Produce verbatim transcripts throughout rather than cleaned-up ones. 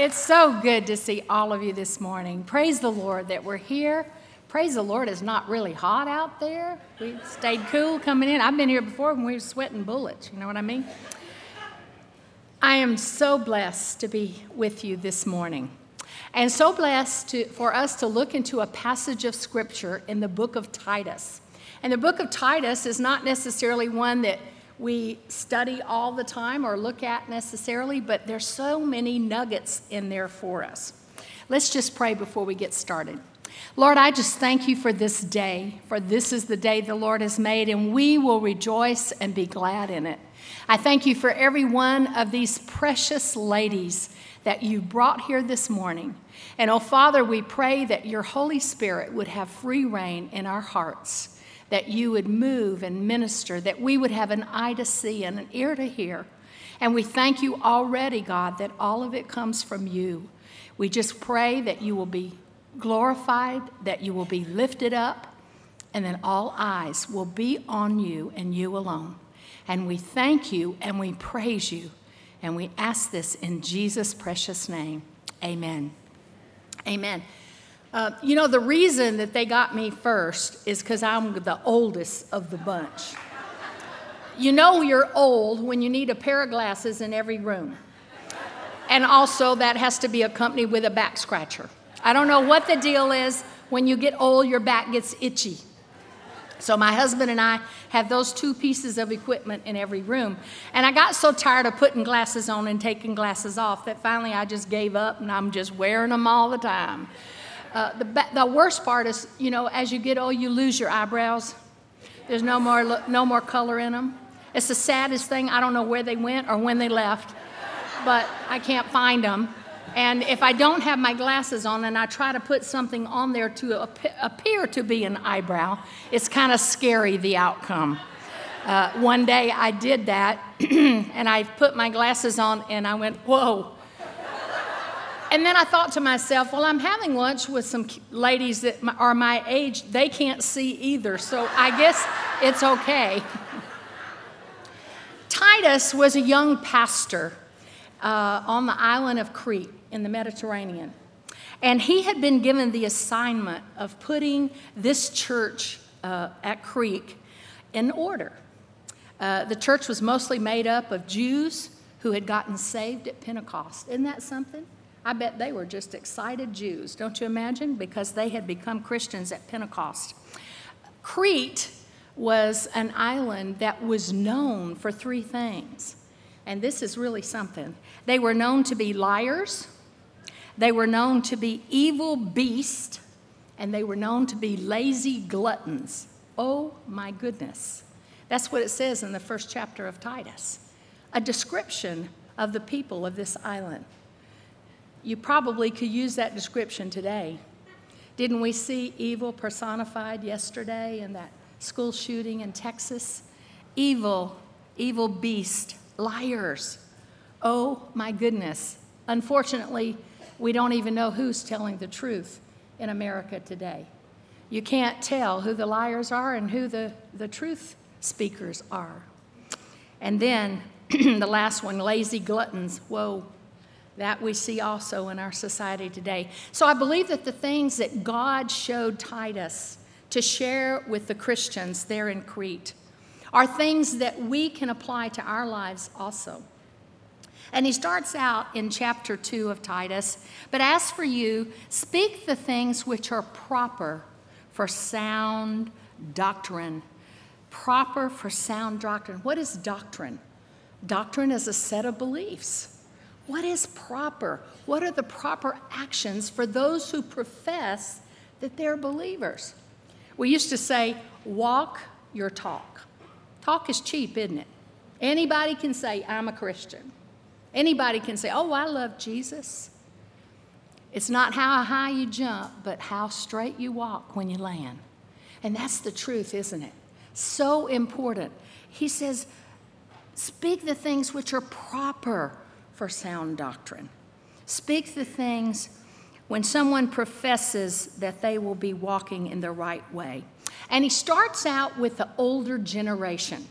It's so good to see all of you this morning. Praise the Lord that we're here. Praise the Lord it's not really hot out there. We stayed cool coming in. I've been here before when we were sweating bullets, you know what I mean? I am so blessed to be with you this morning. And so blessed to, for us to look into a passage of Scripture in the book of Titus. And the book of Titus is not necessarily one that we study all the time or look at necessarily, but there's so many nuggets in there for us. Let's just pray before we get started. Lord, I just thank you for this day, for this is the day the Lord has made, and we will rejoice and be glad in it. I thank you for every one of these precious ladies that you brought here this morning. And, oh, Father, we pray that your Holy Spirit would have free reign in our hearts, that you would move and minister, that we would have an eye to see and an ear to hear. And we thank you already, God, that all of it comes from you. We just pray that you will be glorified, that you will be lifted up, and that all eyes will be on you and you alone. And we thank you and we praise you. And we ask this in Jesus' precious name. Amen. Amen. Uh, you know, the reason that they got me first is because I'm the oldest of the bunch. You know you're old when you need a pair of glasses in every room. And also that has to be accompanied with a back scratcher. I don't know what the deal is. When you get old, your back gets itchy. So my husband and I have those two pieces of equipment in every room. And I got so tired of putting glasses on and taking glasses off that finally I just gave up and I'm just wearing them all the time. Uh, the, the worst part is, you know, as you get old, you lose your eyebrows. There's no more, no more color in them. It's the saddest thing. I don't know where they went or when they left, but I can't find them. And if I don't have my glasses on and I try to put something on there to ap- appear to be an eyebrow, it's kind of scary, the outcome. Uh, one day I did that, and I put my glasses on, and I went, whoa. And then I thought to myself, well, I'm having lunch with some ladies that are my age. They can't see either, so I guess it's okay. Titus was a young pastor uh, on the island of Crete in the Mediterranean. And he had been given the assignment of putting this church uh, at Crete in order. Uh, the church was mostly made up of Jews who had gotten saved at Pentecost. Isn't that something? I bet they were just excited Jews, don't you imagine? Because they had become Christians at Pentecost. Crete was an island that was known for three things. And this is really something. They were known to be liars. They were known to be evil beasts. And they were known to be lazy gluttons. Oh, my goodness. That's what it says in the first chapter of Titus. A description of the people of this island. You probably could use that description today. Didn't we see evil personified yesterday in that school shooting in Texas? Evil, evil beast, liars. Oh, my goodness. Unfortunately, we don't even know who's telling the truth in America today. You can't tell who the liars are and who the, the truth speakers are. And then the last one, lazy gluttons. Whoa. That we see also in our society today. So I believe that the things that God showed Titus to share with the Christians there in Crete are things that we can apply to our lives also. And he starts out in chapter two of Titus, but as for you, speak the things which are proper for sound doctrine. Proper for sound doctrine. What is doctrine? Doctrine is a set of beliefs. What is proper? What are the proper actions for those who profess that they're believers? We used to say, walk your talk. Talk is cheap, isn't it? Anybody can say, I'm a Christian. Anybody can say, oh, I love Jesus. It's not how high you jump, but how straight you walk when you land. And that's the truth, isn't it? So important. He says, speak the things which are proper for sound doctrine. Speak the things when someone professes that they will be walking in the right way. And he starts out with the older generation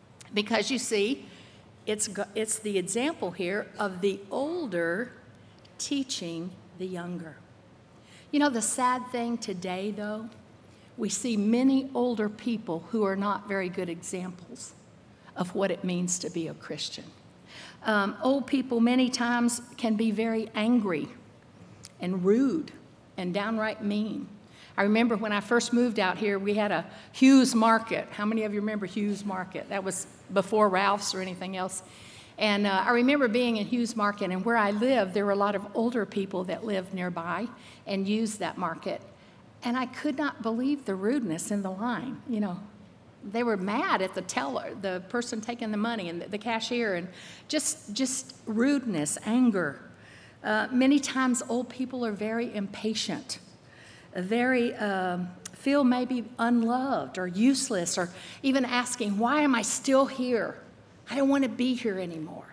because, you see, it's, it's the example here of the older teaching the younger. You know, the sad thing today, though, we see many older people who are not very good examples of what it means to be a Christian. Um, old people many times can be very angry and rude and downright mean. I remember when I first moved out here, we had a Hughes Market. How many of you remember Hughes Market? That was before Ralph's or anything else. And uh, I remember being in Hughes Market, and where I lived, there were a lot of older people that lived nearby and used that market. And I could not believe the rudeness in the line. You know, they were mad at the teller, the person taking the money, and the, the cashier, and just just rudeness, anger. Uh, many times, old people are very impatient, very um, feel maybe unloved or useless, or even asking, "Why am I still here? I don't want to be here anymore."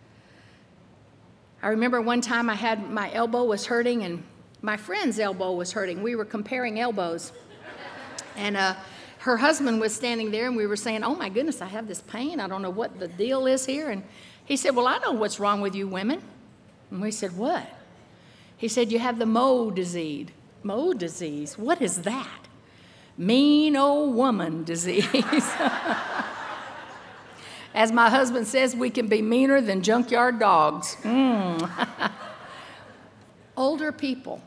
I remember one time I had my elbow was hurting, and my friend's elbow was hurting. We were comparing elbows. And uh, her husband was standing there, and we were saying, "Oh, my goodness, I have this pain. I don't know what the deal is here." And he said, "Well, I know what's wrong with you women." And we said, "What?" He said, "You have the Moe disease." Moe disease? What is that? Mean old woman disease. As my husband says, we can be meaner than junkyard dogs. Mm. Older people.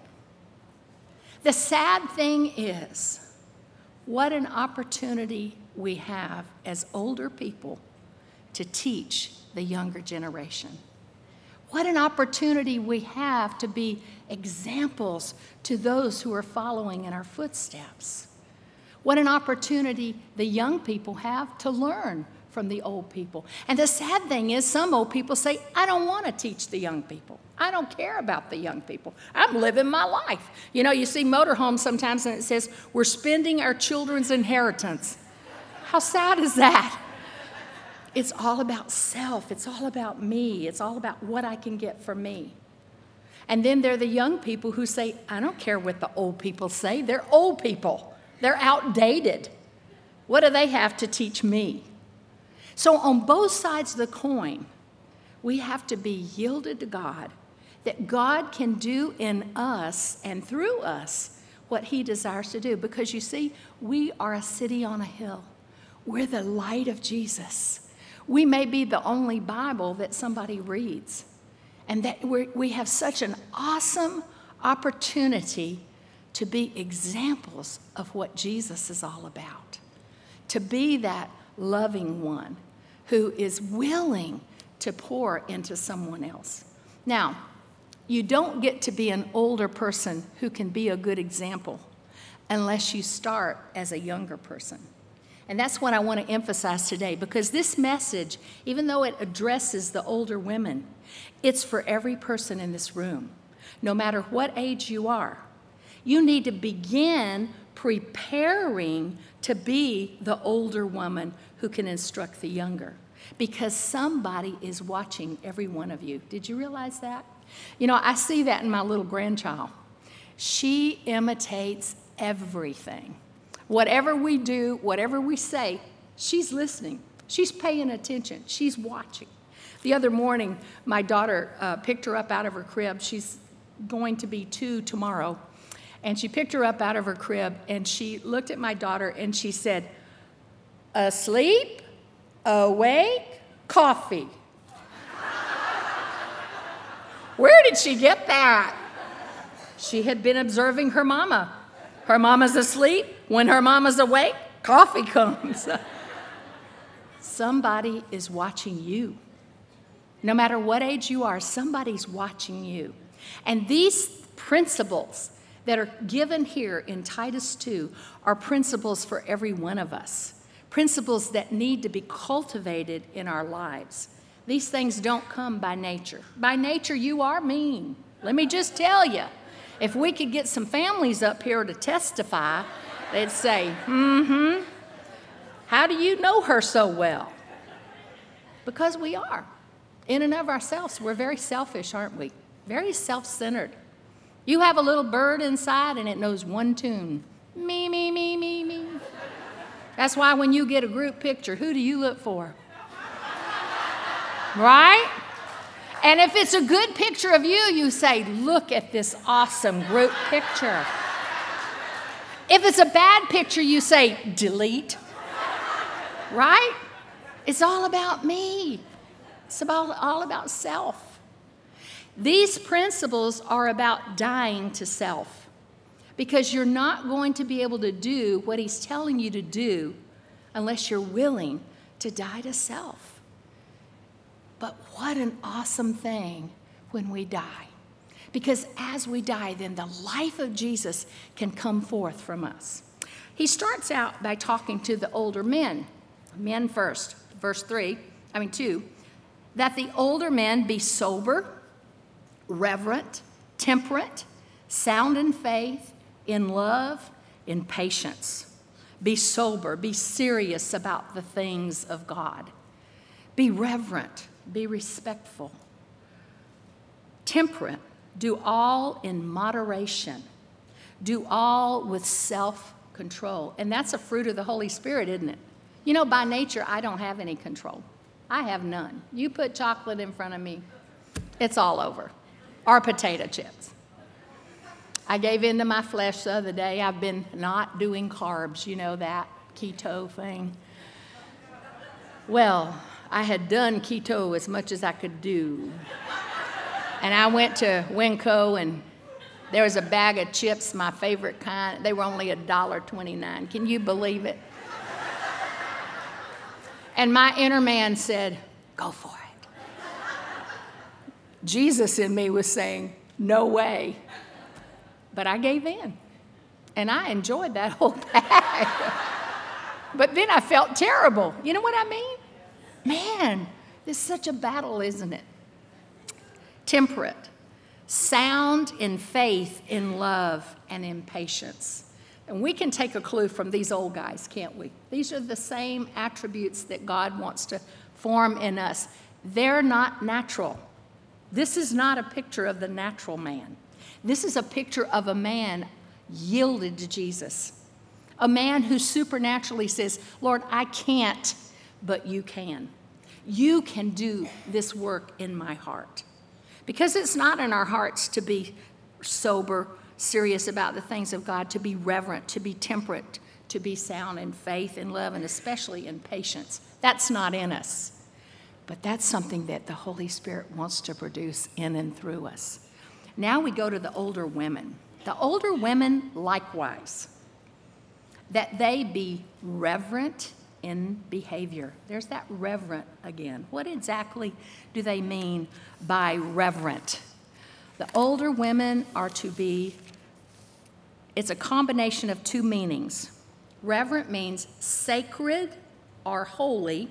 The sad thing is, what an opportunity we have as older people to teach the younger generation. What an opportunity we have to be examples to those who are following in our footsteps. What an opportunity the young people have to learn from the old people. And the sad thing is, some old people say, "I don't want to teach the young people. I don't care about the young people. I'm living my life." You know, you see motorhomes sometimes and it says, "We're spending our children's inheritance." How sad is that? It's all about self. It's all about me. It's all about what I can get for me. And then there are the young people who say, "I don't care what the old people say. They're old people. They're outdated. What do they have to teach me?" So on both sides of the coin, we have to be yielded to God, that God can do in us and through us what he desires to do. Because you see, we are a city on a hill. We're the light of Jesus. We may be the only Bible that somebody reads. And that we're, we have such an awesome opportunity to be examples of what Jesus is all about. To be that loving one who is willing to pour into someone else. Now, you don't get to be an older person who can be a good example unless you start as a younger person. And that's what I want to emphasize today, because this message, even though it addresses the older women, it's for every person in this room, no matter what age you are. You need to begin preparing to be the older woman who can instruct the younger, because somebody is watching every one of you. Did you realize that? You know, I see that in my little grandchild. She imitates everything. Whatever we do, whatever we say, she's listening. She's paying attention. She's watching. The other morning, my daughter uh, picked her up out of her crib. She's going to be two tomorrow. And she picked her up out of her crib, and she looked at my daughter, and she said, "Asleep, awake, coffee." Where did she get that? She had been observing her mama. Her mama's asleep. When her mama's awake, coffee comes. Somebody is watching you. No matter what age you are, somebody's watching you. And these principles that are given here in Titus two are principles for every one of us. Principles that need to be cultivated in our lives. These things don't come by nature. By nature, you are mean. Let me just tell you. If we could get some families up here to testify, they'd say, mm-hmm. How do you know her so well? Because we are. In and of ourselves, we're very selfish, aren't we? Very self-centered. You have a little bird inside and it knows one tune. Me, me, me, me, me. That's why when you get a group picture, who do you look for? Right? And if it's a good picture of you, you say, look at this awesome group picture. If it's a bad picture, you say, delete. Right? It's all about me. It's about, all about self. These principles are about dying to self, because you're not going to be able to do what he's telling you to do unless you're willing to die to self. But what an awesome thing when we die. Because as we die, then the life of Jesus can come forth from us. He starts out by talking to the older men. Men first, verse three, I mean two, that the older men be sober, reverent, temperate, sound in faith, in love, in patience. Be sober, be serious about the things of God. Be reverent, be respectful. Temperate, do all in moderation. Do all with self-control. And that's a fruit of the Holy Spirit, isn't it? You know, by nature, I don't have any control. I have none. You put chocolate in front of me, it's all over. Or potato chips. I gave in to my flesh the other day. I've been not doing carbs, you know, that keto thing. Well, I had done keto as much as I could do. And I went to Winco, and there was a bag of chips, my favorite kind. They were only one dollar twenty-nine. Can you believe it? And my inner man said, go for it. Jesus in me was saying, no way. But I gave in. And I enjoyed that whole bag. But then I felt terrible. You know what I mean? Man, this is such a battle, isn't it? Temperate, sound in faith, in love, and in patience. And we can take a clue from these old guys, can't we? These are the same attributes that God wants to form in us. They're not natural. This is not a picture of the natural man. This is a picture of a man yielded to Jesus. A man who supernaturally says, Lord, I can't, but you can. You can do this work in my heart. Because it's not in our hearts to be sober, serious about the things of God, to be reverent, to be temperate, to be sound in faith and love, and especially in patience. That's not in us. But that's something that the Holy Spirit wants to produce in and through us. Now we go to the older women. The older women likewise, that they be reverent in behavior. There's that reverent again. What exactly do they mean by reverent? The older women are to be, it's a combination of two meanings. Reverent means sacred or holy,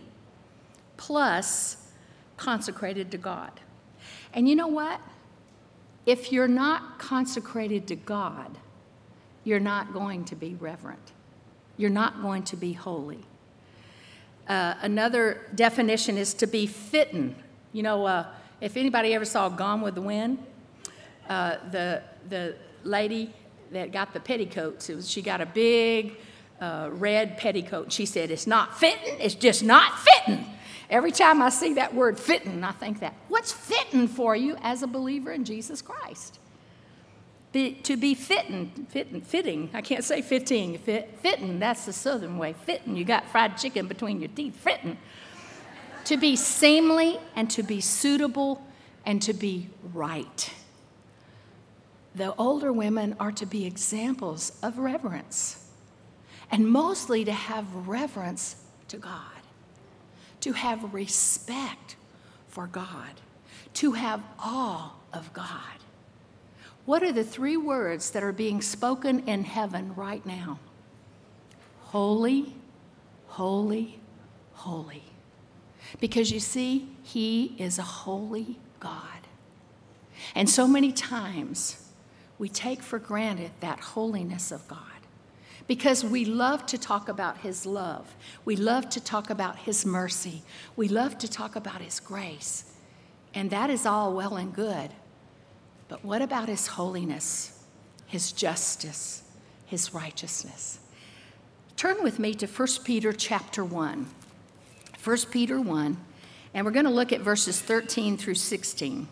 plus consecrated to God. And you know what? If you're not consecrated to God, you're not going to be reverent. You're not going to be holy. Uh, another definition is to be fitting. You know, uh, if anybody ever saw Gone with the Wind, uh, the the lady that got the petticoats, it was, she got a big uh, red petticoat. She said, it's not fitting, it's just not fitting. Every time I see that word fitting, I think that, what's fitting for you as a believer in Jesus Christ? Be, to be fitting, fitting, fitting, I can't say fitting, fit, fitting, that's the southern way, fitting, you got fried chicken between your teeth, fitting. To be seemly and to be suitable and to be right. The older women are to be examples of reverence, and mostly to have reverence to God, to have respect for God, to have awe of God. What are the three words that are being spoken in heaven right now? Holy, holy, holy. Because you see, he is a holy God. And so many times we take for granted that holiness of God because we love to talk about his love. We love to talk about his mercy. We love to talk about his grace. And that is all well and good. But what about his holiness, his justice, his righteousness? Turn with me to First Peter chapter one. First Peter one, And we're going to look at verses thirteen through sixteen.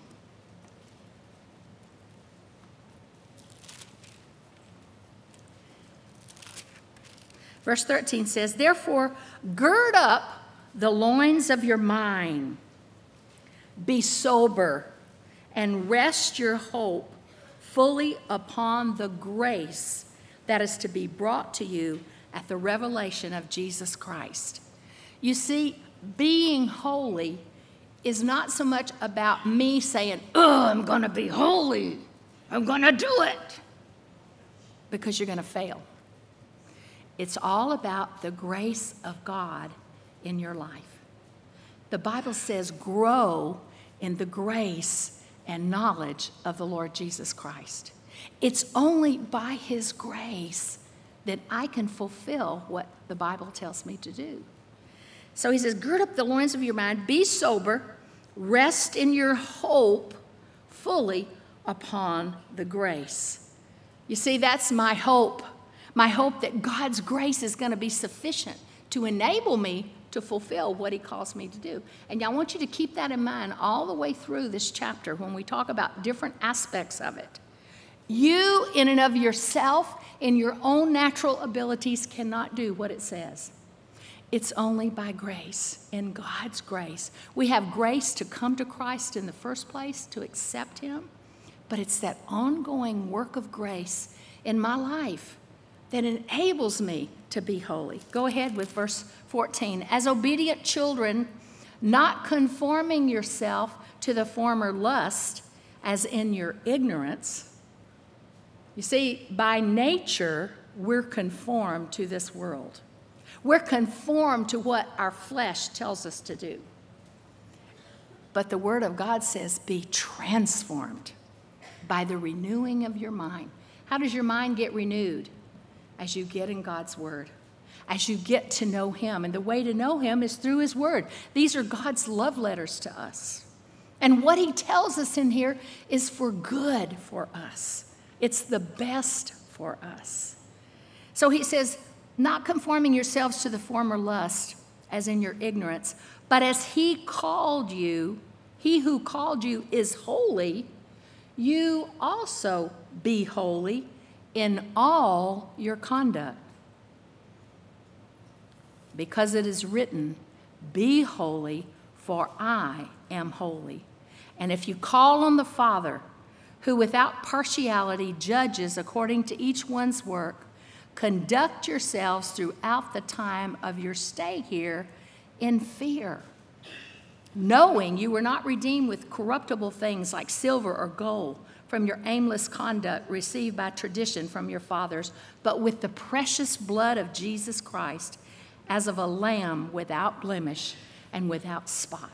Verse thirteen says, "Therefore, gird up the loins of your mind, be sober, and rest your hope fully upon the grace that is to be brought to you at the revelation of Jesus Christ." You see, being holy is not so much about me saying, "Oh, I'm going to be holy. I'm going to do it," because you're going to fail. It's all about the grace of God in your life. The Bible says, grow in the grace and knowledge of the Lord Jesus Christ. It's only by his grace that I can fulfill what the Bible tells me to do. So he says, gird up the loins of your mind, be sober, rest in your hope fully upon the grace. You see, that's my hope. My hope that God's grace is going to be sufficient to enable me to fulfill what he calls me to do. And I want you to keep that in mind all the way through this chapter when we talk about different aspects of it. You, in and of yourself, in your own natural abilities, cannot do what it says. It's only by grace, in God's grace. We have grace to come to Christ in the first place, to accept him, but it's that ongoing work of grace in my life that enables me to be holy. Go ahead with verse fourteen. "As obedient children, not conforming yourself to the former lust, as in your ignorance." You see, by nature, we're conformed to this world. We're conformed to what our flesh tells us to do. But the Word of God says, be transformed by the renewing of your mind. How does your mind get renewed? As you get in God's Word, as you get to know him. And the way to know him is through his Word. These are God's love letters to us. And what he tells us in here is for good for us. It's the best for us. So he says, not conforming yourselves to the former lust, as in your ignorance, but as he called you, he who called you is holy, you also be holy in all your conduct. Because it is written, be holy, for I am holy. And if you call on the Father, who without partiality judges according to each one's work, conduct yourselves throughout the time of your stay here in fear, knowing you were not redeemed with corruptible things like silver or gold from your aimless conduct received by tradition from your fathers, but with the precious blood of Jesus Christ, as of a lamb without blemish and without spot.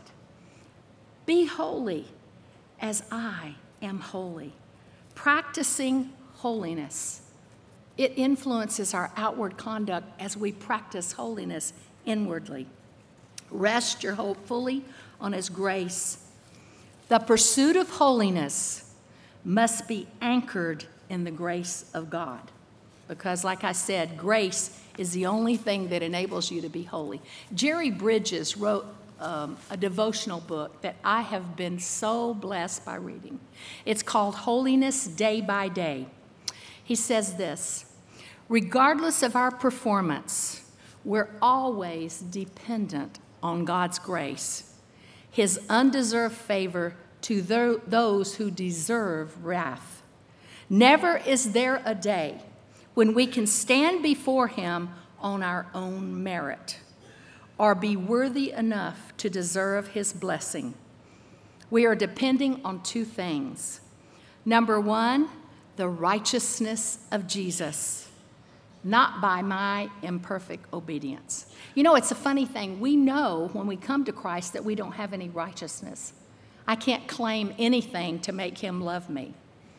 Be holy as I am holy. Practicing holiness. It influences our outward conduct as we practice holiness inwardly. Rest your hope fully on his grace. The pursuit of holiness must be anchored in the grace of God. Because, like I said, grace is the only thing that enables you to be holy. Jerry Bridges wrote um, a devotional book that I have been so blessed by reading. It's called Holiness Day by Day. He says this, regardless of our performance, we're always dependent on God's grace, his undeserved favor to th- those who deserve wrath. Never is there a day when we can stand before him on our own merit or be worthy enough to deserve his blessing. We are depending on two things. Number one, the righteousness of Jesus, not by my imperfect obedience. You know, it's a funny thing. We know when we come to Christ that we don't have any righteousness. I can't claim anything to make him love me.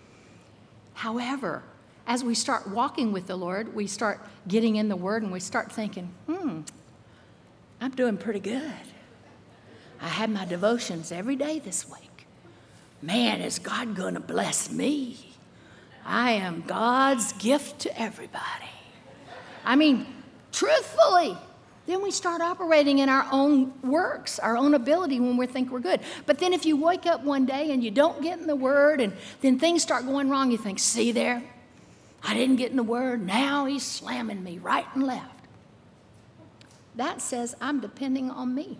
However, as we start walking with the Lord, we start getting in the Word and we start thinking, hmm, I'm doing pretty good. I had my devotions every day this week. Man, is God going to bless me? I am God's gift to everybody. I mean, truthfully, Then we start operating in our own works, our own ability when we think we're good. But then if you wake up one day and you don't get in the Word and then things start going wrong, you think, see there, I didn't get in the Word. Now he's slamming me right and left. That says I'm depending on me.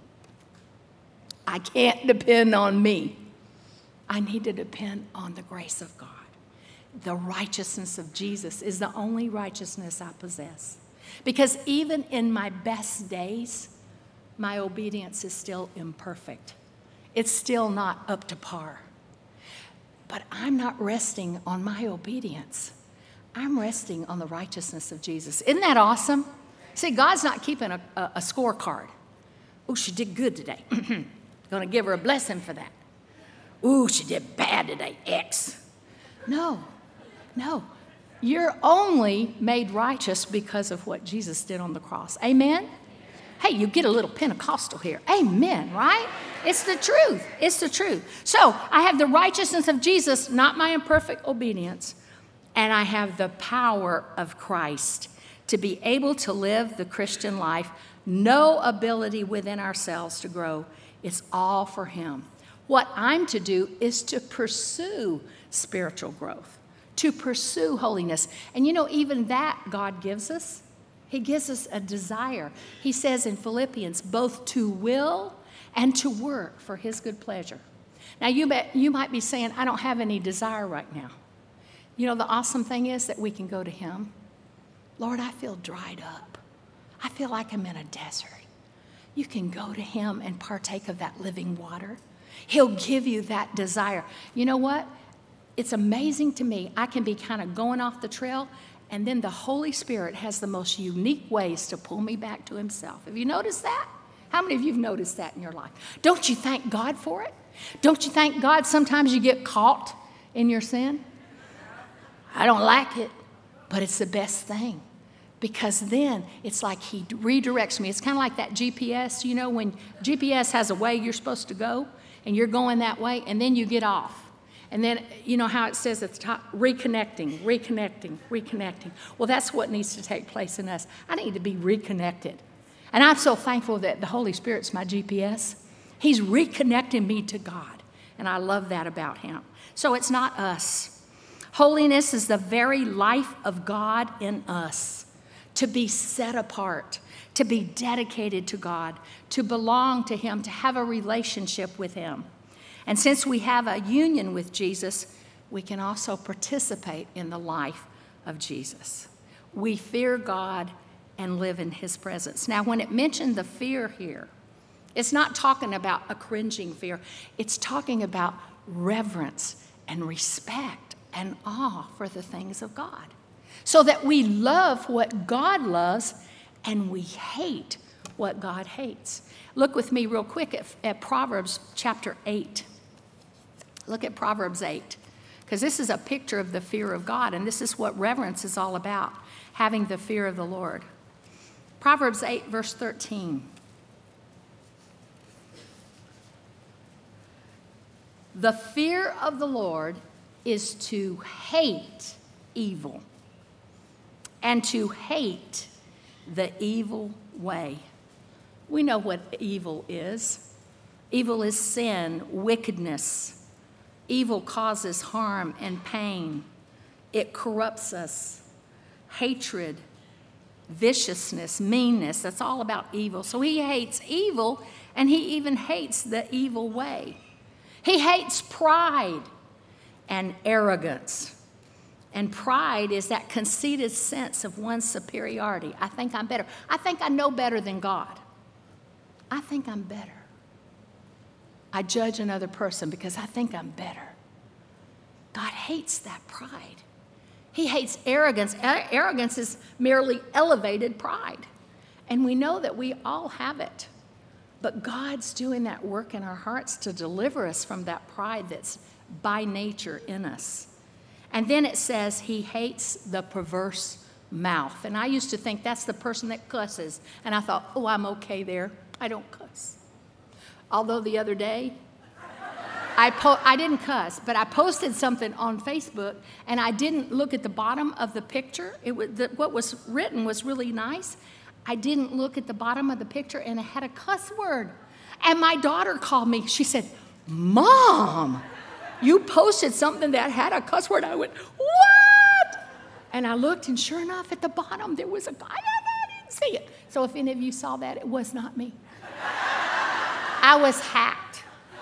I can't depend on me. I need to depend on the grace of God. The righteousness of Jesus is the only righteousness I possess. Because even in my best days, my obedience is still imperfect. It's still not up to par. But I'm not resting on my obedience. I'm resting on the righteousness of Jesus. Isn't that awesome? See, God's not keeping a, a, a scorecard. Oh, she did good today. Going to give her a blessing for that. Ooh, she did bad today, X. No, no. You're only made righteous because of what Jesus did on the cross. Amen? Hey, you get a little Pentecostal here. Amen, right? It's the truth. It's the truth. So I have the righteousness of Jesus, not my imperfect obedience, and I have the power of Christ to be able to live the Christian life. No ability within ourselves to grow. It's all for Him. What I'm to do is to pursue spiritual growth, to pursue holiness. And you know, even that God gives us. He gives us a desire. He says in Philippians, both to will and to work for His good pleasure. Now, you, bet, you might be saying, I don't have any desire right now. You know, the awesome thing is that we can go to Him. Lord, I feel dried up. I feel like I'm in a desert. You can go to Him and partake of that living water. He'll give you that desire. You know what? It's amazing to me. I can be kind of going off the trail, and then the Holy Spirit has the most unique ways to pull me back to Himself. Have you noticed that? How many of you have noticed that in your life? Don't you thank God for it? Don't you thank God sometimes you get caught in your sin? I don't like it, but it's the best thing. Because then it's like He redirects me. It's kind of like that G P S, you know, when G P S has a way you're supposed to go, and you're going that way, and then you get off. And then, you know how it says at the top, reconnecting, reconnecting, reconnecting. Well, that's what needs to take place in us. I need to be reconnected. And I'm so thankful that the Holy Spirit's my G P S. He's reconnecting me to God, and I love that about Him. So it's not us. Holiness is the very life of God in us. To be set apart, to be dedicated to God, to belong to Him, to have a relationship with Him. And since we have a union with Jesus, we can also participate in the life of Jesus. We fear God and live in His presence. Now, when it mentioned the fear here, it's not talking about a cringing fear. It's talking about reverence and respect and awe for the things of God. So that we love what God loves and we hate what God hates. Look with me real quick at, at Proverbs chapter eight. Look at Proverbs eight, because this is a picture of the fear of God, and this is what reverence is all about, having the fear of the Lord. Proverbs eight, verse thirteen. The fear of the Lord is to hate evil, and to hate the evil way. We know what evil is. Evil is sin, wickedness. Evil causes harm and pain. It corrupts us. Hatred, viciousness, meanness, that's all about evil. So He hates evil, and He even hates the evil way. He hates pride and arrogance. And pride is that conceited sense of one's superiority. I think I'm better. I think I know better than God. I think I'm better. I judge another person because I think I'm better. God hates that pride. He hates arrogance. Arrogance is merely elevated pride. And we know that we all have it. But God's doing that work in our hearts to deliver us from that pride that's by nature in us. And then it says He hates the perverse mouth. And I used to think that's the person that cusses. And I thought, oh, I'm okay there. I don't cuss. Although the other day, I po- I didn't cuss, but I posted something on Facebook, and I didn't look at the bottom of the picture. It was the, what was written was really nice. I didn't look at the bottom of the picture, and it had a cuss word. And my daughter called me. She said, Mom, you posted something that had a cuss word. I went, what? And I looked, and sure enough, at the bottom, there was a guy. I didn't see it. So if any of you saw that, it was not me. I was hacked.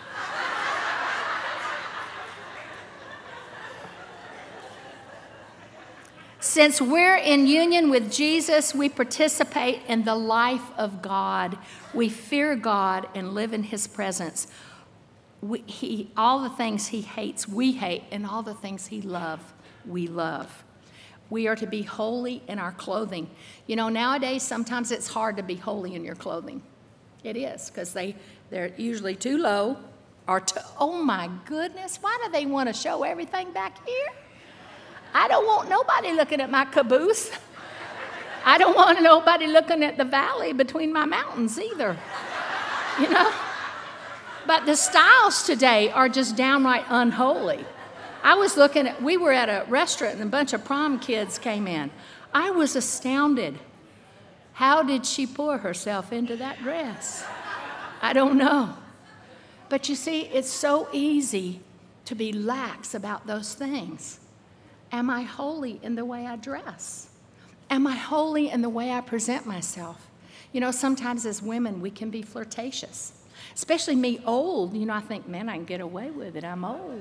Since we're in union with Jesus, we participate in the life of God. We fear God and live in his presence. We, he, all the things he hates, we hate, and all the things he loves, we love. We are to be holy in our clothing. You know, nowadays, sometimes it's hard to be holy in your clothing. It is, because they, they're usually too low or too, oh my goodness, why do they want to show everything back here? I don't want nobody looking at my caboose. I don't want nobody looking at the valley between my mountains either, you know? But the styles today are just downright unholy. I was looking at, we were at a restaurant and a bunch of prom kids came in. I was astounded. How did she pour herself into that dress? I don't know. But you see, it's so easy to be lax about those things. Am I holy in the way I dress? Am I holy in the way I present myself? You know, sometimes as women, we can be flirtatious. Especially me old. You know, I think, man, I can get away with it. I'm old.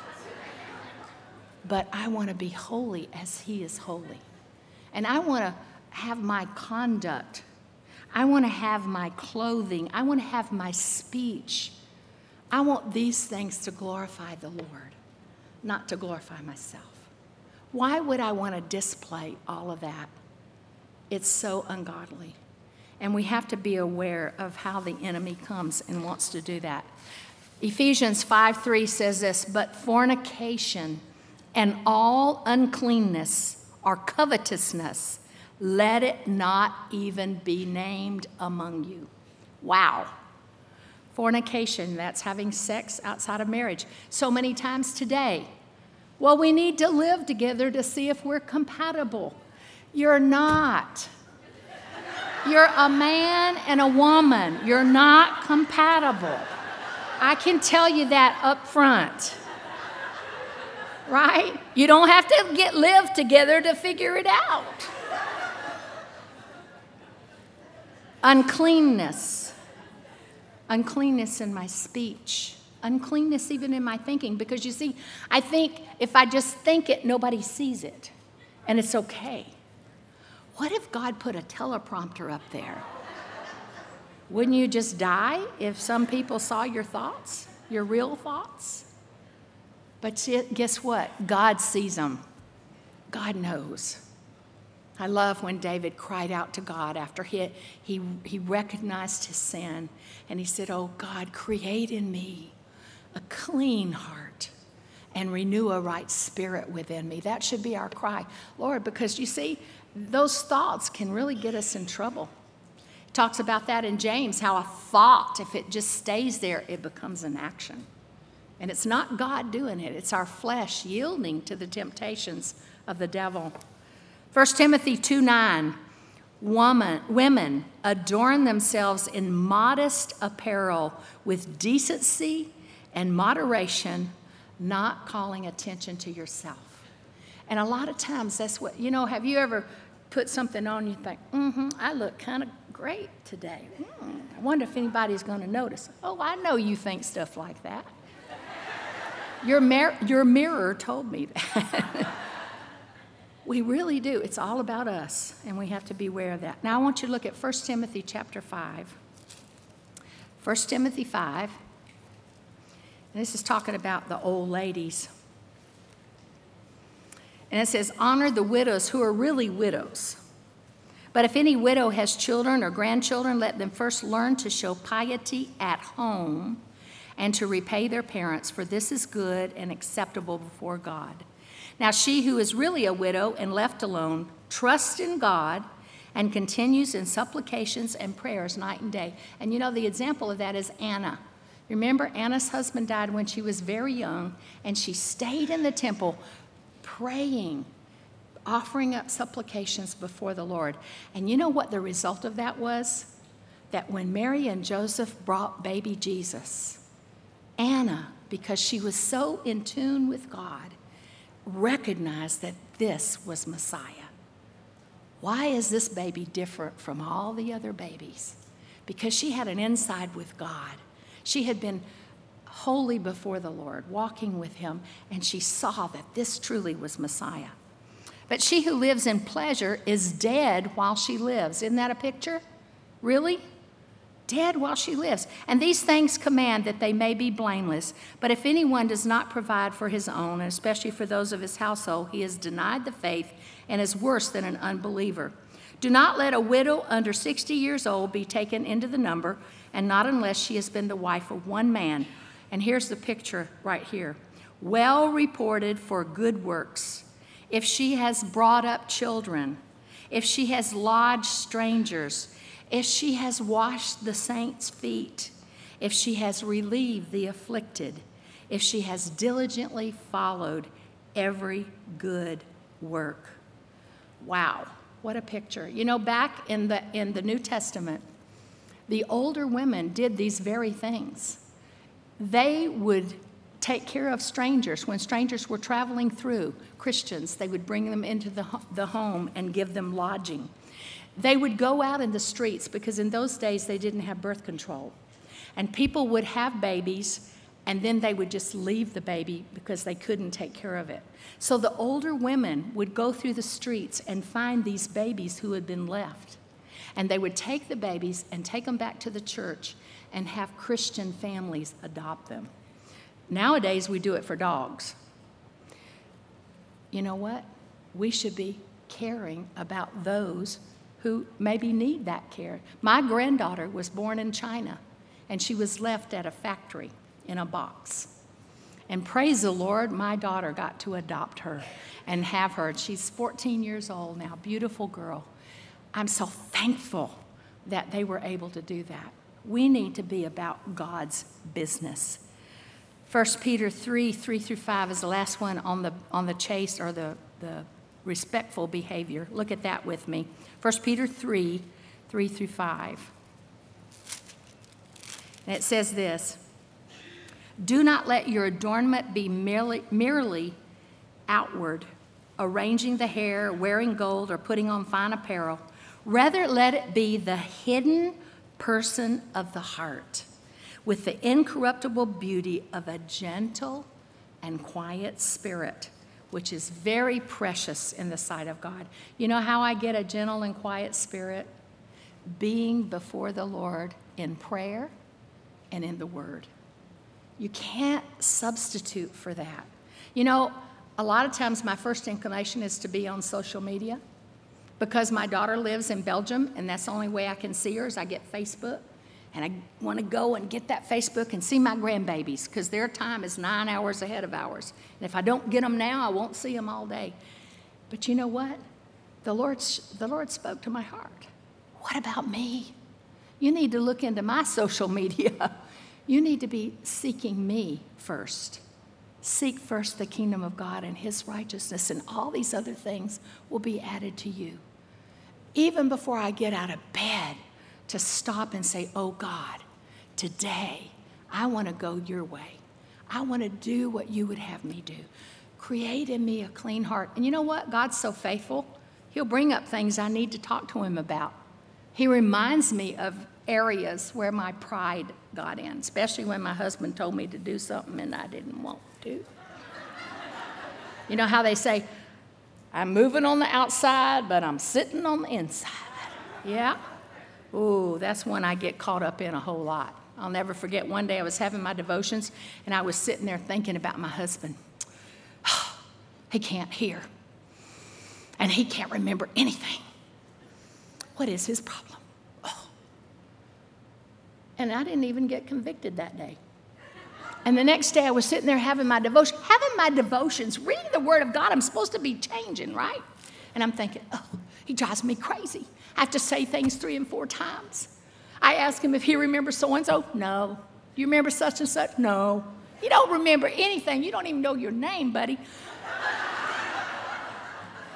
But I want to be holy as he is holy. And I want to have my conduct. I want to have my clothing. I want to have my speech. I want these things to glorify the Lord, not to glorify myself. Why would I want to display all of that? It's so ungodly. And we have to be aware of how the enemy comes and wants to do that. Ephesians five three says this, but fornication and all uncleanness or covetousness, let it not even be named among you. Wow. Fornication, that's having sex outside of marriage. So many times today, well, we need to live together to see if we're compatible. You're not. You're a man and a woman. You're not compatible. I can tell you that up front. Right? You don't have to get live together to figure it out. Uncleanness. Uncleanness in my speech. Uncleanness even in my thinking, because you see, I think if I just think it, nobody sees it, and it's okay. What if God put a teleprompter up there? Wouldn't you just die if some people saw your thoughts, your real thoughts? But see, guess what? God sees them. God knows. I love when David cried out to God after he, he, he recognized his sin, and he said, oh God, create in me a clean heart and renew a right spirit within me. That should be our cry, Lord, because you see, those thoughts can really get us in trouble. He talks about that in James, how a thought, if it just stays there, it becomes an action. And it's not God doing it. It's our flesh yielding to the temptations of the devil. First Timothy two nine, Woman, women adorn themselves in modest apparel with decency and moderation, not calling attention to yourself. And a lot of times that's what, you know, have you ever put something on and you think, mm-hmm, I look kind of great today. Mm, I wonder if anybody's going to notice. Oh, I know you think stuff like that. Your, mir- your mirror told me that. We really do. It's all about us, and we have to be aware of that. Now, I want you to look at First Timothy chapter five. First Timothy five. And this is talking about the old ladies. And it says, honor the widows who are really widows. But if any widow has children or grandchildren, let them first learn to show piety at home and to repay their parents, for this is good and acceptable before God. Now she who is really a widow and left alone trusts in God and continues in supplications and prayers night and day. And you know, the example of that is Anna. Remember, Anna's husband died when she was very young, and she stayed in the temple praying, offering up supplications before the Lord. And you know what the result of that was? That when Mary and Joseph brought baby Jesus, Anna, because she was so in tune with God, recognized that this was Messiah. Why is this baby different from all the other babies? Because she had an inside with God. She had been holy before the Lord, walking with him, and she saw that this truly was Messiah. But she who lives in pleasure is dead while she lives. Isn't that a picture? Really? Dead while she lives. And these things command that they may be blameless. But if anyone does not provide for his own, and especially for those of his household, he has denied the faith and is worse than an unbeliever. Do not let a widow under sixty years old be taken into the number, and not unless she has been the wife of one man. And here's the picture right here. Well reported for good works. If she has brought up children, if she has lodged strangers, if she has washed the saints' feet, if she has relieved the afflicted, if she has diligently followed every good work. Wow, what a picture. You know, back in the in the New Testament, the older women did these very things. They would take care of strangers. When strangers were traveling through, Christians, they would bring them into the, the home and give them lodging. They would go out in the streets because in those days they didn't have birth control. And people would have babies and then they would just leave the baby because they couldn't take care of it. So the older women would go through the streets and find these babies who had been left. And they would take the babies and take them back to the church and have Christian families adopt them. Nowadays, we do it for dogs. You know what? We should be caring about those who maybe need that care. My granddaughter was born in China, and she was left at a factory in a box. And praise the Lord, my daughter got to adopt her and have her. She's fourteen years old now, beautiful girl. I'm so thankful that they were able to do that. We need to be about God's business. First Peter three, three through five is the last one on the on the chaste or the, the respectful behavior. Look at that with me. First Peter three, three through five. And it says this, do not let your adornment be merely, merely outward, arranging the hair, wearing gold, or putting on fine apparel. Rather, let it be the hidden person of the heart, with the incorruptible beauty of a gentle and quiet spirit, which is very precious in the sight of God. You know how I get a gentle and quiet spirit? Being before the Lord in prayer and in the Word. You can't substitute for that. You know, a lot of times my first inclination is to be on social media because my daughter lives in Belgium, and that's the only way I can see her is I get Facebook. And I want to go and get that Facebook and see my grandbabies because their time is nine hours ahead of ours. And if I don't get them now, I won't see them all day. But you know what? The Lord, the Lord spoke to my heart. What about me? You need to look into my social media. You need to be seeking me first. Seek first the kingdom of God and his righteousness, and all these other things will be added to you. Even before I get out of bed, to stop and say, oh God, today I want to go your way. I want to do what you would have me do. Create in me a clean heart. And you know what? God's so faithful. He'll bring up things I need to talk to him about. He reminds me of areas where my pride got in, especially when my husband told me to do something and I didn't want to. You know how they say, I'm moving on the outside, but I'm sitting on the inside. Yeah? Ooh, that's one I get caught up in a whole lot. I'll never forget one day I was having my devotions, and I was sitting there thinking about my husband. He can't hear, and he can't remember anything. What is his problem? Oh. And I didn't even get convicted that day. And the next day I was sitting there having my devotion, having my devotions, reading the Word of God. I'm supposed to be changing, right? And I'm thinking, oh, he drives me crazy. I have to say things three and four times. I ask him if he remembers so-and-so. No. Do you remember such and such? No. You don't remember anything. You don't even know your name, buddy.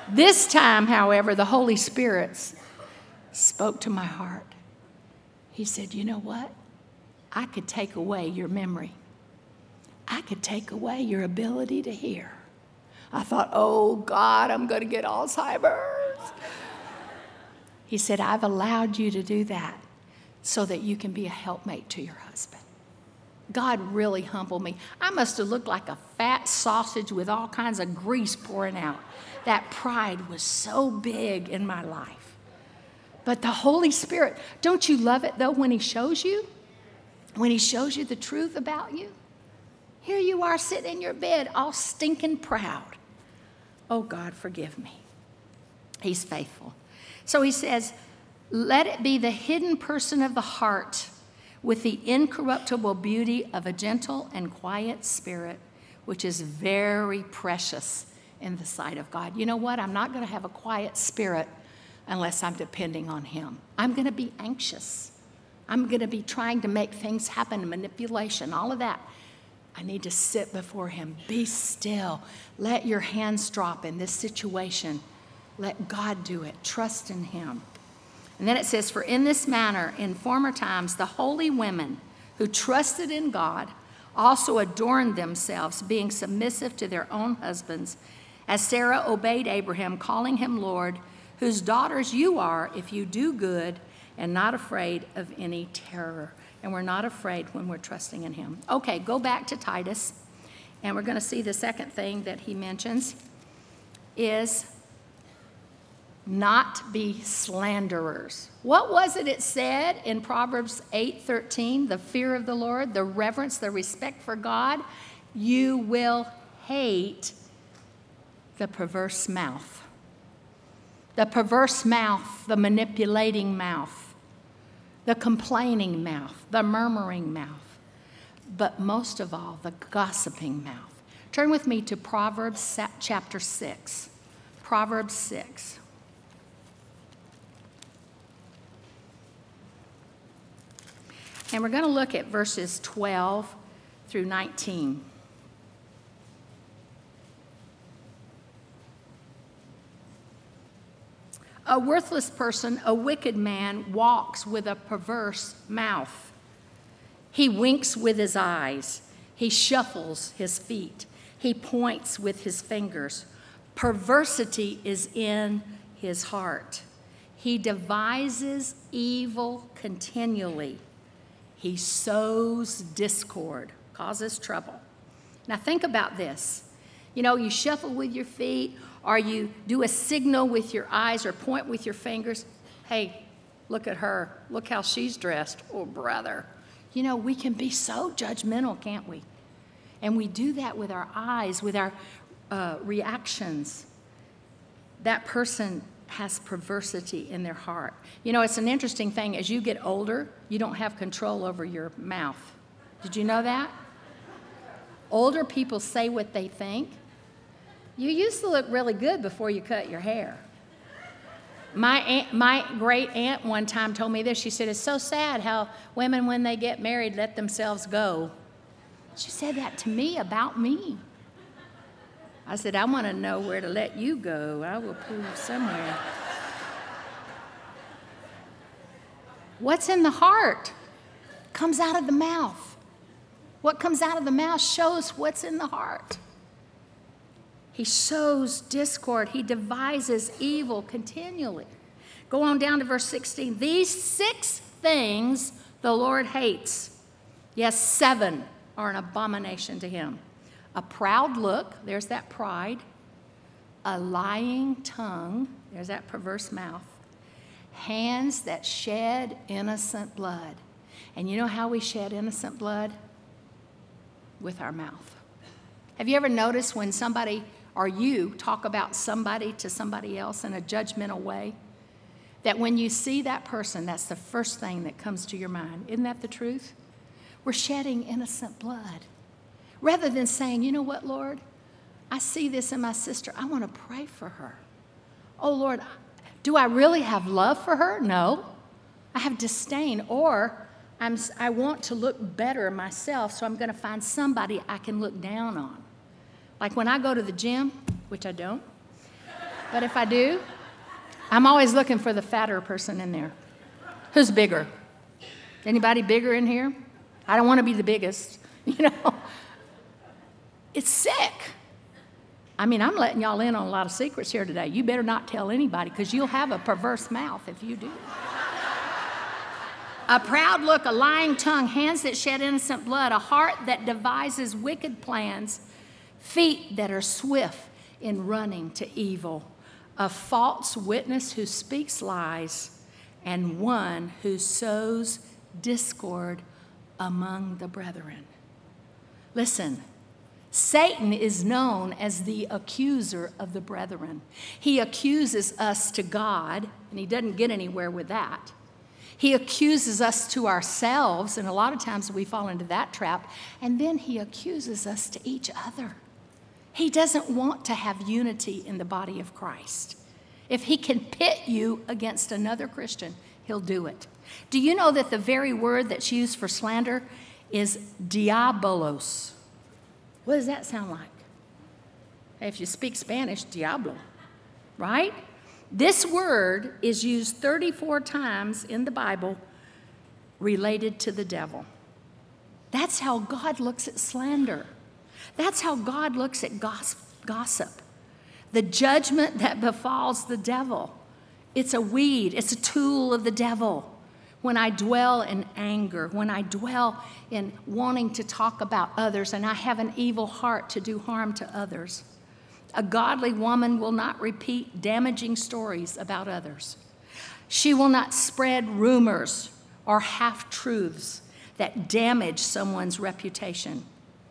This time, however, the Holy Spirit spoke to my heart. He said, you know what? I could take away your memory. I could take away your ability to hear. I thought, oh, God, I'm going to get Alzheimer's. He said, I've allowed you to do that so that you can be a helpmate to your husband. God really humbled me. I must have looked like a fat sausage with all kinds of grease pouring out. That pride was so big in my life. But the Holy Spirit, don't you love it, though, when he shows you? When he shows you the truth about you? Here you are sitting in your bed all stinking proud. Oh, God, forgive me. He's faithful. So he says, let it be the hidden person of the heart with the incorruptible beauty of a gentle and quiet spirit, which is very precious in the sight of God. You know what? I'm not going to have a quiet spirit unless I'm depending on him. I'm going to be anxious. I'm going to be trying to make things happen, manipulation, all of that. I need to sit before him. Be still. Let your hands drop in this situation. Let God do it. Trust in him. And then it says, for in this manner, in former times, the holy women who trusted in God also adorned themselves, being submissive to their own husbands, as Sarah obeyed Abraham, calling him Lord, whose daughters you are if you do good and not afraid of any terror. And we're not afraid when we're trusting in him. Okay, go back to Titus, and we're going to see the second thing that he mentions is not be slanderers. What was it it said in Proverbs eight thirteen? The fear of the Lord, the reverence, the respect for God. You will hate the perverse mouth. The perverse mouth, the manipulating mouth, the complaining mouth, the murmuring mouth, but most of all, the gossiping mouth. Turn with me to Proverbs chapter six. Proverbs six. And we're going to look at verses twelve through nineteen. A worthless person, a wicked man, walks with a perverse mouth. He winks with his eyes. He shuffles his feet. He points with his fingers. Perversity is in his heart. He devises evil continually. He sows discord, causes trouble. Now think about this. You know, you shuffle with your feet, or you do a signal with your eyes or point with your fingers. Hey, look at her. Look how she's dressed. Oh, brother. You know, we can be so judgmental, can't we? And we do that with our eyes, with our uh, reactions. That person has perversity in their heart. You know, it's an interesting thing. As you get older, you don't have control over your mouth. Did you know that? Older people say what they think. You used to look really good before you cut your hair. My aunt, my great aunt one time told me this. She said, it's so sad how women, when they get married, let themselves go. She said that to me about me. I said, I want to know where to let you go. I will pull you somewhere. What's in the heart comes out of the mouth. What comes out of the mouth shows what's in the heart. He sows discord. He devises evil continually. Go on down to verse sixteen. These six things the Lord hates. Yes, seven are an abomination to him. A proud look, there's that pride. A lying tongue, there's that perverse mouth. Hands that shed innocent blood. And you know how we shed innocent blood? With our mouth. Have you ever noticed when somebody or you talk about somebody to somebody else in a judgmental way, that when you see that person, that's the first thing that comes to your mind? Isn't that the truth? We're shedding innocent blood. Rather than saying, you know what, Lord, I see this in my sister. I want to pray for her. Oh, Lord, do I really have love for her? No. I have disdain, or I'm, I want to look better myself, so I'm going to find somebody I can look down on. Like when I go to the gym, which I don't, But if I do, I'm always looking for the fatter person in there. Who's bigger? Anybody bigger in here? I don't want to be the biggest, you know. It's sick. I mean, I'm letting y'all in on a lot of secrets here today. You better not tell anybody, because you'll have a perverse mouth if you do. A proud look, a lying tongue, hands that shed innocent blood, a heart that devises wicked plans, feet that are swift in running to evil, a false witness who speaks lies, and one who sows discord among the brethren. Listen, Satan is known as the accuser of the brethren. He accuses us to God, and he doesn't get anywhere with that. He accuses us to ourselves, and a lot of times we fall into that trap, and then he accuses us to each other. He doesn't want to have unity in the body of Christ. If he can pit you against another Christian, he'll do it. Do you know that the very word that's used for slander is diabolos? What does that sound like? If you speak Spanish, diablo, right? This word is used thirty-four times in the Bible related to the devil. That's how God looks at slander. That's how God looks at gossip. The judgment that befalls the devil. It's a weed. It's a tool of the devil. When I dwell in anger, when I dwell in wanting to talk about others, and I have an evil heart to do harm to others. A godly woman will not repeat damaging stories about others. She will not spread rumors or half-truths that damage someone's reputation.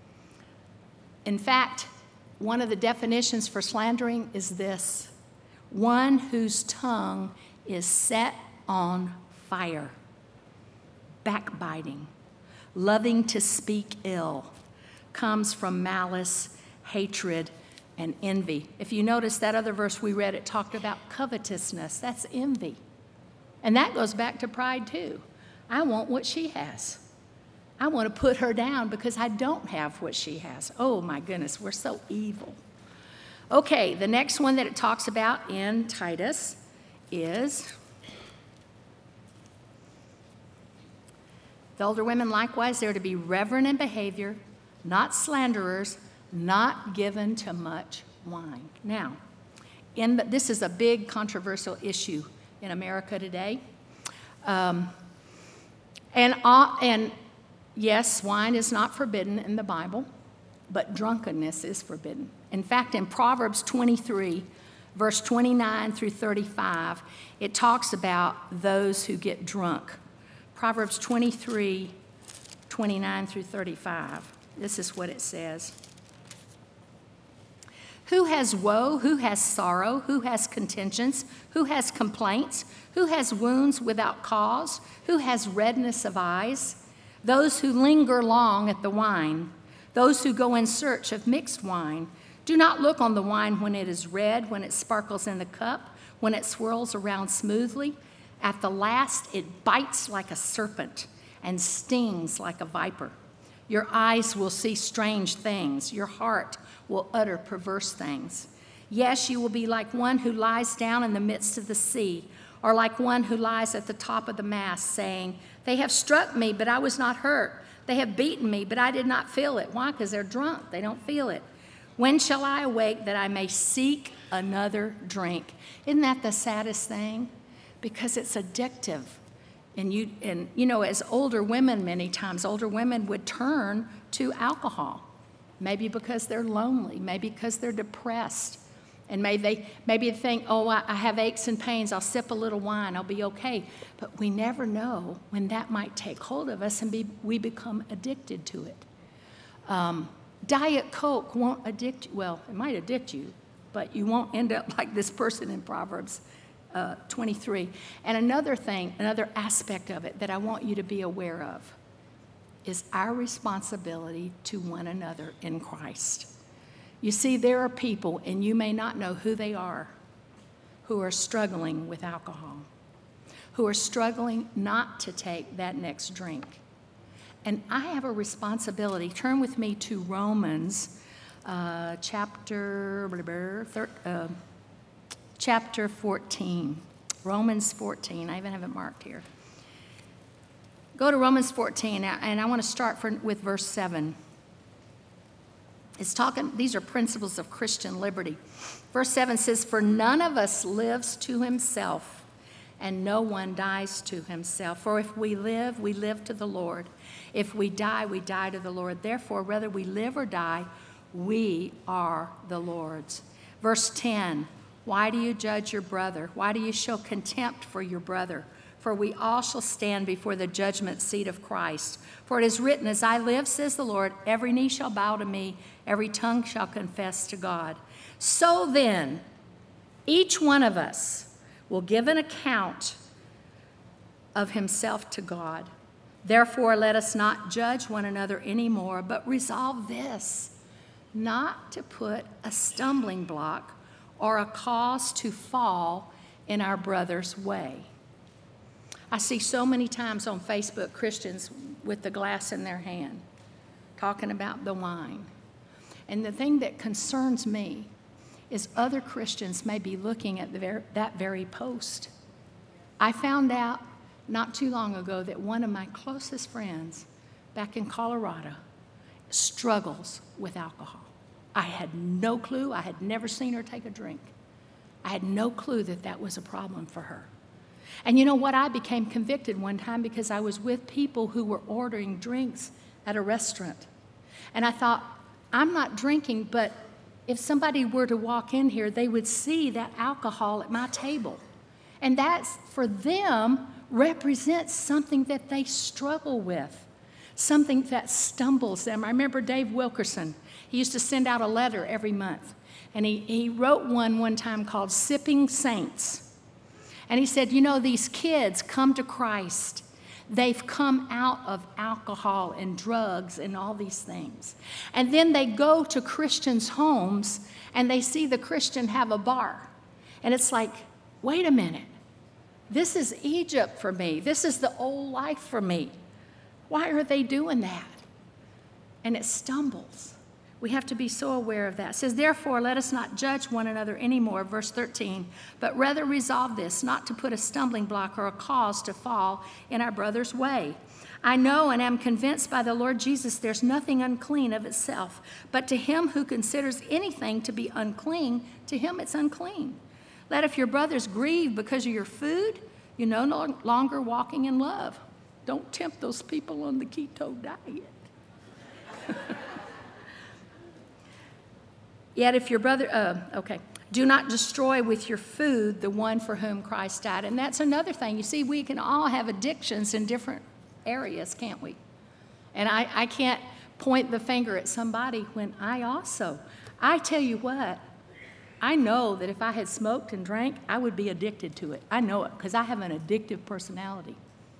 In fact, one of the definitions for slandering is this: one whose tongue is set on fire, backbiting, loving to speak ill, comes from malice, hatred, and envy. If you notice that other verse we read, it talked about covetousness. That's envy. And that goes back to pride too. I want what she has. I want to put her down because I don't have what she has. Oh my goodness, we're so evil. Okay, the next one that it talks about in Titus is the older women likewise, they're to be reverent in behavior, not slanderers, not given to much wine. Now, in the, this is a big controversial issue in America today. Um, and, uh, and yes, wine is not forbidden in the Bible, but drunkenness is forbidden. In fact, in Proverbs twenty-three, verse twenty-nine through thirty-five, it talks about those who get drunk. Proverbs twenty-three, twenty-nine through thirty-five. This is what it says. Who has woe? Who has sorrow? Who has contentions? Who has complaints? Who has wounds without cause? Who has redness of eyes? Those who linger long at the wine, those who go in search of mixed wine. Do not look on the wine when it is red, when it sparkles in the cup, when it swirls around smoothly. At the last, it bites like a serpent and stings like a viper. Your eyes will see strange things. Your heart will utter perverse things. Yes, you will be like one who lies down in the midst of the sea, or like one who lies at the top of the mast, saying, they have struck me, but I was not hurt. They have beaten me, but I did not feel it. Why? Because they're drunk. They don't feel it. When shall I awake that I may seek another drink? Isn't that the saddest thing? Because it's addictive. And you, and you know, as older women, many times, older women would turn to alcohol. Maybe because they're lonely, maybe because they're depressed. And maybe they, maybe they think, oh, I, I have aches and pains, I'll sip a little wine, I'll be okay. But we never know when that might take hold of us and be, we become addicted to it. Um, Diet Coke won't addict you. Well, it might addict you, but you won't end up like this person in Proverbs uh, twenty-three. And another thing, another aspect of it that I want you to be aware of is our responsibility to one another in Christ. You see, there are people, and you may not know who they are, who are struggling with alcohol, who are struggling not to take that next drink. And I have a responsibility. Turn with me to Romans uh, chapter, uh, chapter fourteen. Romans fourteen. I even have it marked here. Go to Romans fourteen, and I want to start for, with verse seven. It's talking, these are principles of Christian liberty. Verse seven says, "For none of us lives to himself, and no one dies to himself. For if we live, we live to the Lord. If we die, we die to the Lord. Therefore, whether we live or die, we are the Lord's." Verse ten, "Why do you judge your brother? Why do you show contempt for your brother? For we all shall stand before the judgment seat of Christ. For it is written, as I live, says the Lord, every knee shall bow to me, every tongue shall confess to God. So then, each one of us will give an account of himself to God. Therefore, let us not judge one another anymore, but resolve this, not to put a stumbling block or a cause to fall in our brother's way." I see so many times on Facebook Christians with the glass in their hand talking about the wine. And the thing that concerns me is other Christians may be looking at the ver- that very post. I found out not too long ago that one of my closest friends back in Colorado struggles with alcohol. I had no clue. I had never seen her take a drink. I had no clue that that was a problem for her. And you know what? I became convicted one time because I was with people who were ordering drinks at a restaurant. And I thought, I'm not drinking, but if somebody were to walk in here, they would see that alcohol at my table. And that's, for them, represents something that they struggle with, something that stumbles them. I remember Dave Wilkerson. He used to send out a letter every month. And he, he wrote one one time called Sipping Saints. And he said, you know, these kids come to Christ. They've come out of alcohol and drugs and all these things. And then they go to Christians' homes and they see the Christian have a bar. And it's like, wait a minute. This is Egypt for me. This is the old life for me. Why are they doing that? And it stumbles. We have to be so aware of that. It says, therefore, let us not judge one another anymore, verse thirteen, but rather resolve this, not to put a stumbling block or a cause to fall in our brother's way. I know and am convinced by the Lord Jesus there's nothing unclean of itself, but to him who considers anything to be unclean, to him it's unclean. Let if your brothers grieve because of your food, you're no longer walking in love. Don't tempt those people on the keto diet. Yet if your brother, uh, okay, do not destroy with your food the one for whom Christ died. And that's another thing. You see, we can all have addictions in different areas, can't we? And I, I can't point the finger at somebody when I also. I tell you what, I know that if I had smoked and drank, I would be addicted to it. I know it because I have an addictive personality.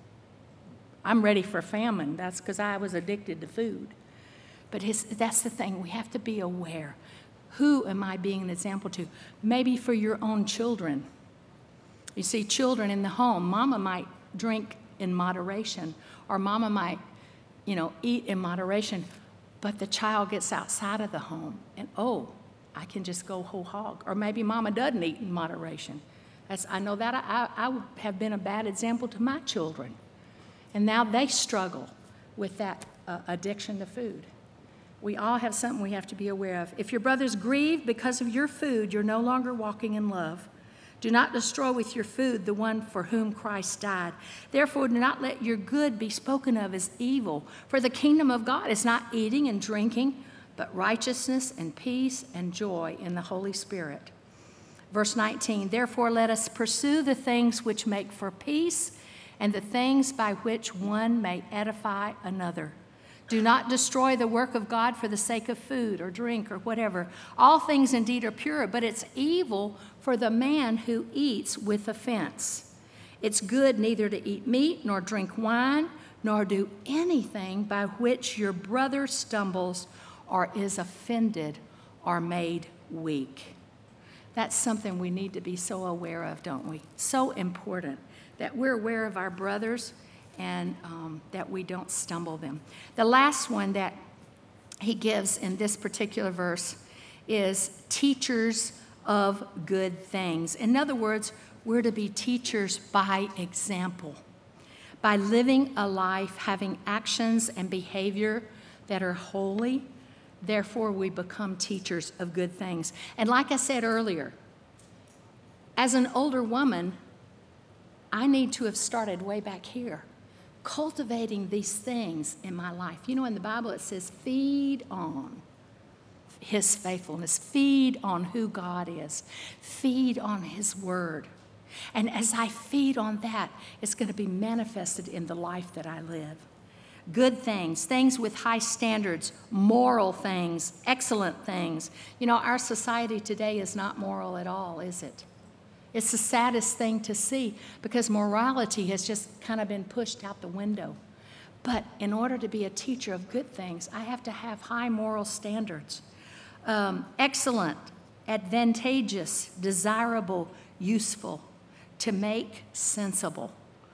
I'm ready for famine. That's because I was addicted to food. But his, that's the thing. We have to be aware. Who am I being an example to? Maybe for your own children. You see, children in the home, mama might drink in moderation, or mama might, you know, eat in moderation, but the child gets outside of the home, and oh, I can just go whole hog. Or maybe mama doesn't eat in moderation. That's, I know that I, I would have been a bad example to my children, and now they struggle with that uh, addiction to food. We all have something we have to be aware of. If your brothers grieve because of your food, you're no longer walking in love. Do not destroy with your food the one for whom Christ died. Therefore, do not let your good be spoken of as evil. For the kingdom of God is not eating and drinking, but righteousness and peace and joy in the Holy Spirit. Verse nineteen, therefore let us pursue the things which make for peace and the things by which one may edify another. Do not destroy the work of God for the sake of food or drink or whatever. All things indeed are pure, but it's evil for the man who eats with offense. It's good neither to eat meat nor drink wine, nor do anything by which your brother stumbles or is offended or made weak. That's something we need to be so aware of, don't we? So important that we're aware of our brothers and um, that we don't stumble them. The last one that he gives in this particular verse is teachers of good things. In other words, we're to be teachers by example, by living a life, having actions and behavior that are holy. Therefore, we become teachers of good things. And like I said earlier, as an older woman, I need to have started way back here, cultivating these things in my life. You know, in the Bible it says, feed on His faithfulness, feed on who God is, feed on His word. And as I feed on that, it's going to be manifested in the life that I live. Good things, things with high standards, moral things, excellent things. You know, our society today is not moral at all, is it? It's the saddest thing to see because morality has just kind of been pushed out the window. But in order to be a teacher of good things, I have to have high moral standards. Um, excellent, advantageous, desirable, useful, to make sensible.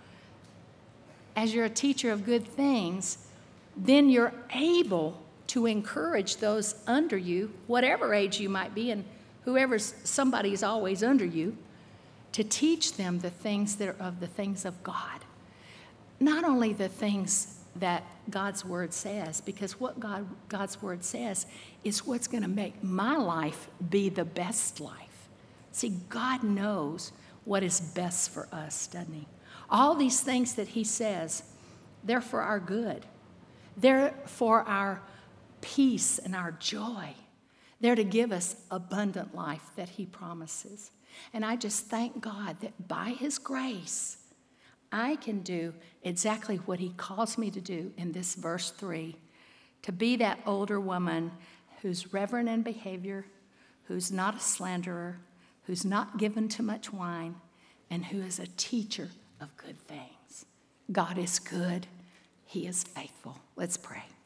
As you're a teacher of good things, then you're able to encourage those under you, whatever age you might be, and whoever's somebody's always under you, to teach them the things that are of the things of God. Not only the things that God's word says, because what God, God's word says is what's going to make my life be the best life. See, God knows what is best for us, doesn't He? All these things that He says, they're for our good. They're for our peace and our joy. They're to give us abundant life that He promises. And I just thank God that by His grace, I can do exactly what He calls me to do in this verse three, to be that older woman who's reverent in behavior, who's not a slanderer, who's not given to much wine, and who is a teacher of good things. God is good. He is faithful. Let's pray.